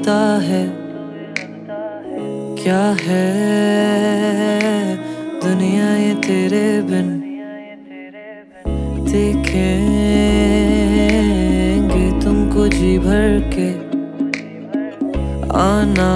लगता है क्या है दुनिया ये तेरे बिन। देखेंगे तुमको जी भर के, आना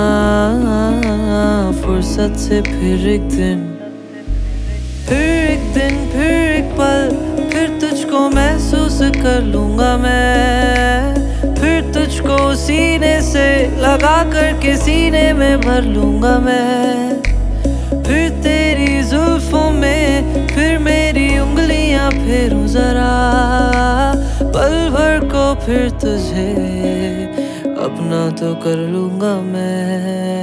फुर्सत से फिर एक दिन, फिर एक दिन, फिर एक पल, फिर तुझको महसूस कर लूंगा मैं। फिर तुझको सीने से लगा कर के सीने में भर लूंगा मैं। फिर तेरी जुल्फों में फिर मेरी उंगलियां फेरूं जरा, पल भर को फिर तुझे अपना तो कर लूंगा मैं।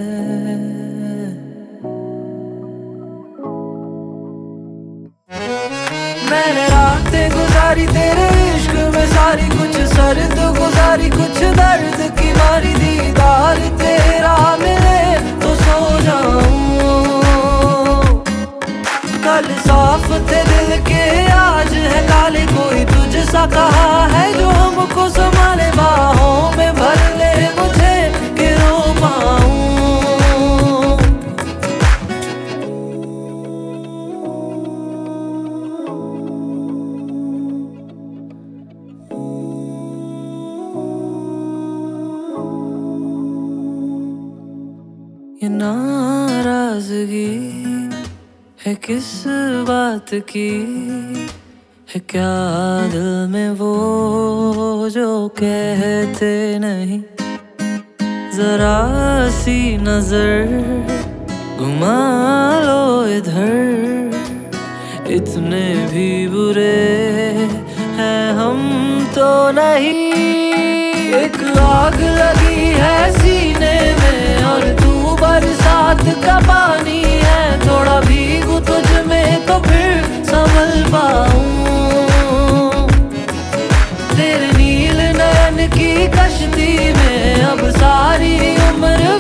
मैंने रातें गुजारी तेरे इश्क में सारी, कुछ सर्द गुजारी कुछ दर्द की मारी। दीदार तेरा मिले तो सो जाऊं, कल साफ थे दिल के आज है काले। कोई तुझसा कहा है जो हमको संभाले, बाहों में भर ले मुझे कि रो पाऊं। ये नाराजगी है किस बात की, है क्या दिल में वो जो कहते नहीं। जरा सी नजर घुमा लो इधर, इतने भी बुरे हैं हम तो नहीं। एक आग लगी है सीने में और तू बरसात का पानी है। थोड़ा भीगू तुझ में तो फिर संभल पाऊं, तेरे नील नयन की कश्ती में अब सारी उम्र